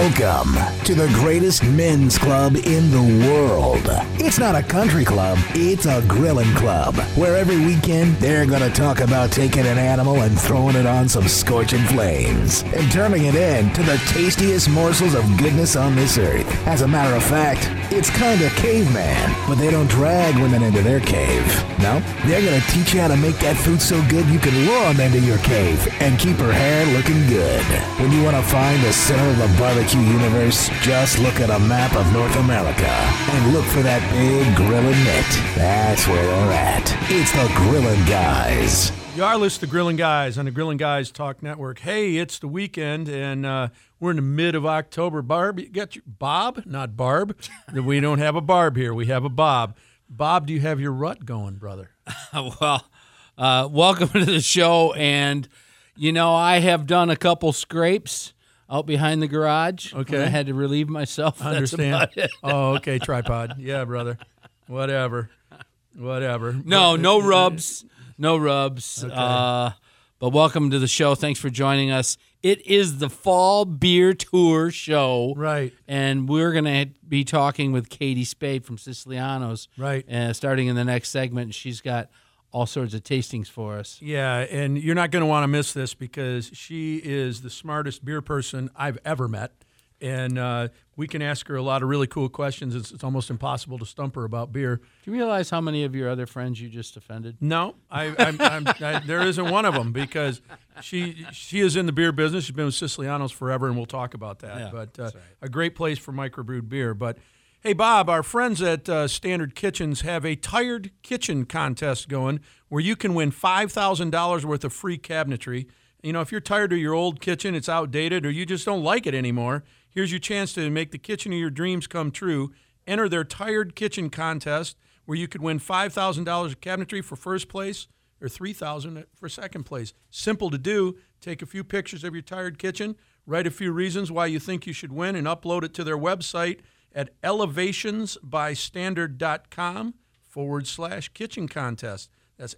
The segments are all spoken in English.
Welcome to the greatest men's club in the world. It's not a country club, it's a grilling club, where every weekend they're going to talk about taking an animal and throwing it on some scorching flames and turning it into the tastiest morsels of goodness on this earth. As a matter of fact, it's kind of caveman, but they don't drag women into their cave. No, they're going to teach you how to make that food so good you can lure them into your cave and keep her hair looking good. When you want to find the center of the barbecue universe, just look at a map of North America and look for that big grilling mitt. That's where they're at. It's the Grillin' Guys. You are listening to Grillin' Guys on the Grillin' Guys Talk Network. Hey, it's the weekend, and we're in the mid of October. Barb, you got your Bob, not Barb. We don't have a Barb here. We have a Bob. Bob, do you have your rut going, brother? Welcome to the show, and you know I have done a couple scrapes out behind the garage. Okay, I had to relieve myself. I understand. That's about it. Oh, okay, tripod. Yeah, brother. Whatever. No rubs. No rubs. Okay. But welcome to the show. Thanks for joining us. It is the Fall Beer Tour show. Right. And we're going to be talking with Katie Spade from Siciliano's. Right. Starting in the next segment. She's got all sorts of tastings for us. Yeah, and you're not going to want to miss this because she is the smartest beer person I've ever met. And we can ask her a lot of really cool questions. It's almost impossible to stump her about beer. Do you realize how many of your other friends you just offended? No, there isn't one of them because she is in the beer business. She's been with Siciliano's forever, and we'll talk about that. Yeah, but that's right. A great place for microbrewed beer. But, hey, Bob, our friends at Standard Kitchens have a Tired Kitchen contest going where you can win $5,000 worth of free cabinetry. You know, if you're tired of your old kitchen, it's outdated, or you just don't like it anymore, here's your chance to make the kitchen of your dreams come true. Enter their Tired Kitchen contest where you could win $5,000 of cabinetry for first place or $3,000 for second place. Simple to do. Take a few pictures of your tired kitchen, write a few reasons why you think you should win, and upload it to their website at elevationsbystandard.com/kitchen contest. That's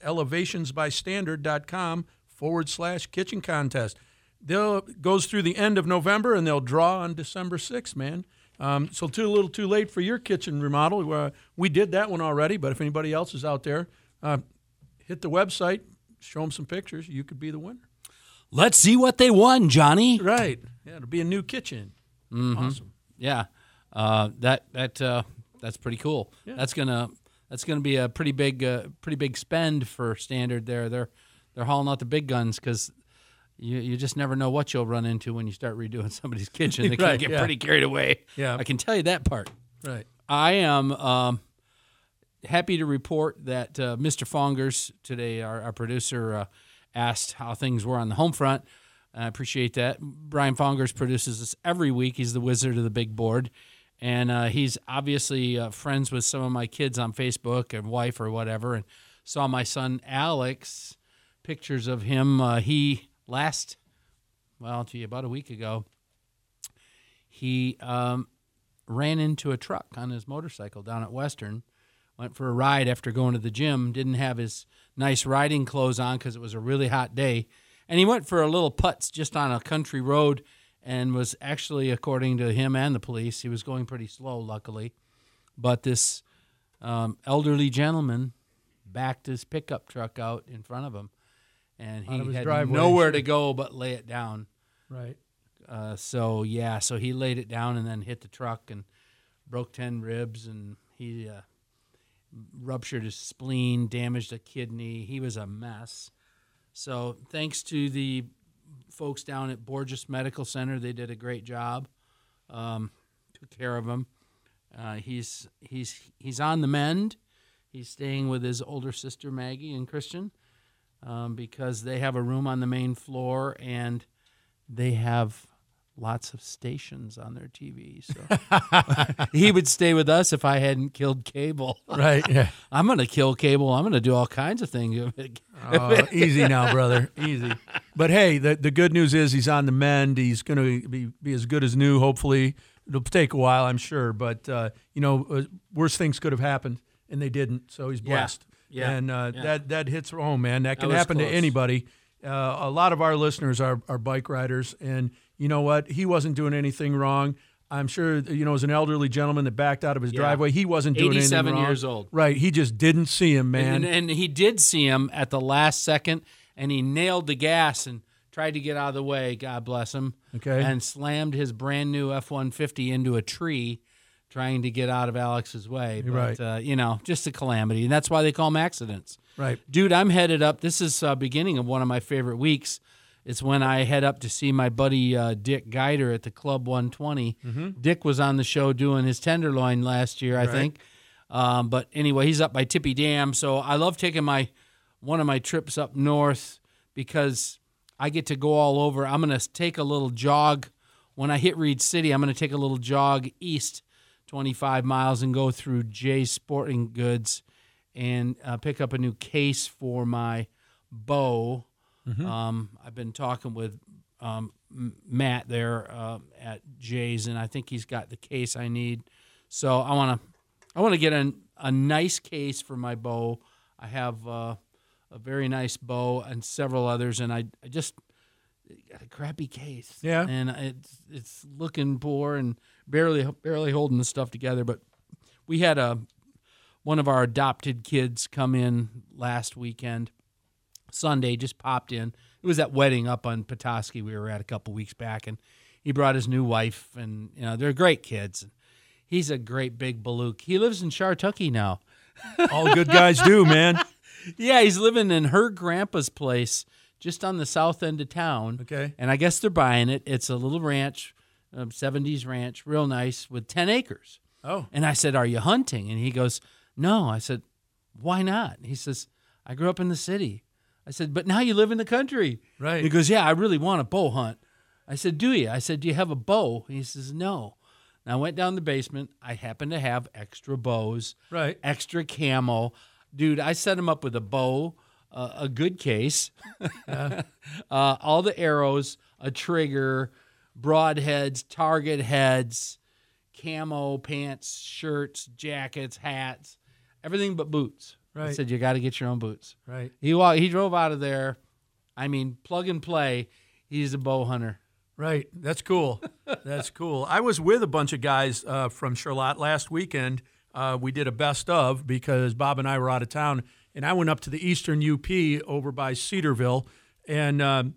elevationsbystandard.com/kitchen contest. Goes through the end of November, and they'll draw on December 6th, man. So a little too late for your kitchen remodel. We did that one already, but if anybody else is out there, hit the website, show them some pictures. You could be the winner. Let's see what they won, Johnny. Right. Yeah, it'll be a new kitchen. Mm-hmm. Awesome. Yeah. That's pretty cool. Yeah. That's gonna be a pretty big spend for Standard there. They're hauling out the big guns because you just never know what you'll run into when you start redoing somebody's kitchen. They can Right, get yeah. pretty carried away. Yeah. I can tell you that part. Right. I am happy to report that Mr. Fongers today, our producer, asked how things were on the home front. I appreciate that. Brian Fongers produces this every week. He's the wizard of the big board. And he's obviously friends with some of my kids on Facebook and wife or whatever, and saw my son Alex, pictures of him. About a week ago, he ran into a truck on his motorcycle down at Western, went for a ride after going to the gym, didn't have his nice riding clothes on because it was a really hot day, and he went for a little putz just on a country road and was actually, according to him and the police, he was going pretty slow, luckily. But this elderly gentleman backed his pickup truck out in front of him, and he had nowhere to go but lay it down. Right. So he laid it down and then hit the truck and broke 10 ribs, and he ruptured his spleen, damaged a kidney. He was a mess. So thanks to the folks down at Borges Medical Center, they did a great job. Took care of him. He's on the mend. He's staying with his older sister Maggie and Christian because they have a room on the main floor and they have lots of stations on their TV. So he would stay with us if I hadn't killed cable. Right. Yeah. I'm going to kill cable. I'm going to do all kinds of things. Easy now, brother. Easy. But, hey, the good news is he's on the mend. He's going to be as good as new, hopefully. It'll take a while, I'm sure. But, worse things could have happened, and they didn't. So he's blessed. Yeah. And that hits home, man. That can was happen close. to anybody. A lot of our listeners are bike riders, and you know what? He wasn't doing anything wrong. I'm sure, as an elderly gentleman that backed out of his driveway, he wasn't doing anything wrong. 87 years old. Right. He just didn't see him, man. And he did see him at the last second, and he nailed the gas and tried to get out of the way, God bless him, Okay. and slammed his brand-new F-150 into a tree trying to get out of Alex's way. But, Right. Just a calamity, and that's why they call them accidents. Right. Dude, I'm headed up. This is beginning of one of my favorite weeks. It's when I head up to see my buddy Dick Geider at the Club 120. Mm-hmm. Dick was on the show doing his Tenderloin last year, I think. But anyway, he's up by Tippy Dam. So I love taking one of my trips up north because I get to go all over. I'm going to take a little jog. When I hit Reed City, I'm going to take a little jog east 25 miles and go through Jay's Sporting Goods and pick up a new case for my bow. I've been talking with Matt there at Jay's, and I think he's got the case I need. So I want to get a nice case for my bow. I have a very nice bow and several others, and I just got a crappy case. Yeah, and it's looking poor and barely holding the stuff together. But we had one of our adopted kids come in last weekend. Sunday, just popped in. It was that wedding up on Petoskey we were at a couple weeks back, and he brought his new wife, and they're great kids. He's a great big Baluch. He lives in Chartucky now. all good guys do, man. Yeah, he's living in her grandpa's place just on the south end of town. Okay. And I guess they're buying it. It's a little ranch, 70s ranch, real nice, with 10 acres. Oh. And I said, "Are you hunting?" And he goes, "No." I said, "Why not?" He says, "I grew up in the city." I said, "But now you live in the country." Right. He goes, "Yeah, I really want a bow hunt." I said, "Do you?" I said, "Do you have a bow?" He says, "No." And I went down the basement. I happen to have extra bows, Right. extra camo. Dude, I set him up with a bow, a good case, all the arrows, a trigger, broadheads, target heads, camo pants, shirts, jackets, hats, everything but boots. I Right. said, "You got to get your own boots." Right. He drove out of there. I mean, plug and play. He's a bow hunter. Right. That's cool. That's cool. I was with a bunch of guys from Charlotte last weekend. We did a best of because Bob and I were out of town, and I went up to the Eastern UP over by Cedarville. And, I'm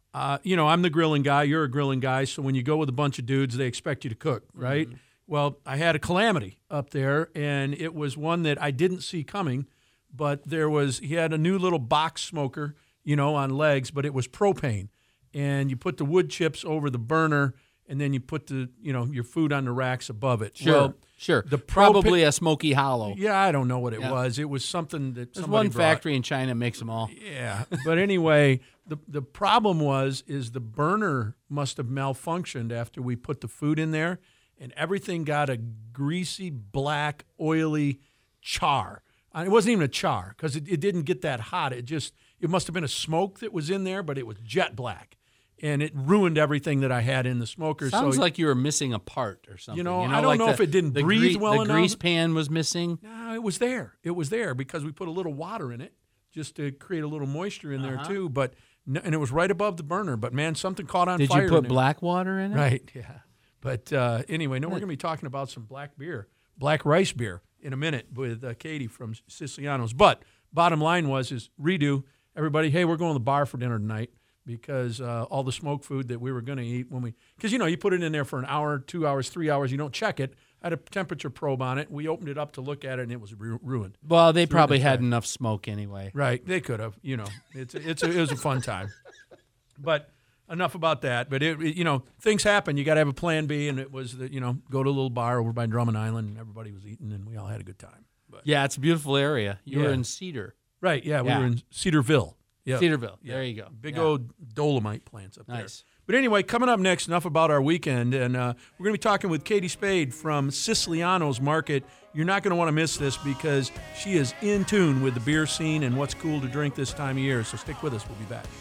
the grilling guy. You're a grilling guy. So when you go with a bunch of dudes, they expect you to cook, right? Mm-hmm. Well, I had a calamity up there, and it was one that I didn't see coming. But he had a new little box smoker, on legs, but it was propane. And you put the wood chips over the burner, and then you put your food on the racks above it. Sure, well, sure. The Probably a Smoky Hollow. Yeah, I don't know what it was. It was something that There's somebody one brought. factory in China makes them all. Yeah, but anyway, the problem is the burner must have malfunctioned after we put the food in there, and everything got a greasy, black, oily char. It wasn't even a char because it didn't get that hot. It must have been a smoke that was in there, but it was jet black, and it ruined everything that I had in the smoker. Sounds like you were missing a part or something. I don't know if it didn't breathe well enough. The grease pan was missing. No, it was there. It was there because we put a little water in it just to create a little moisture in there too. And it was right above the burner. But man, something caught on fire. Did you put black water in it? Right. Yeah. But anyway, we're going to be talking about some black rice beer in a minute with Katie from Siciliano's. But bottom line is redo. Everybody, hey, we're going to the bar for dinner tonight because all the smoked food that we were going to eat because you put it in there for an hour, 2 hours, 3 hours, you don't check it. I had a temperature probe on it. We opened it up to look at it, and it was ruined. Well, they probably had enough smoke anyway. Right, they could have. It was a fun time. But enough about that. But things happen. You got to have a plan B, and it was go to a little bar over by Drummond Island, and everybody was eating, and we all had a good time. But, yeah, it's a beautiful area. You were in Cedar. Right. Yeah, we were in Cedarville. Yep. Cedarville. Yeah. There you go. Big old dolomite plants up there. Nice. But anyway, coming up next, enough about our weekend, and we're going to be talking with Katie Spade from Siciliano's Market. You're not going to want to miss this because she is in tune with the beer scene and what's cool to drink this time of year. So stick with us. We'll be back.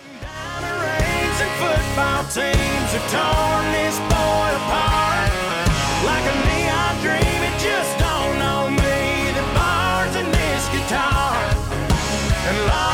Football teams have torn this boy apart like a neon dream. It just don't know me. The bars and this guitar and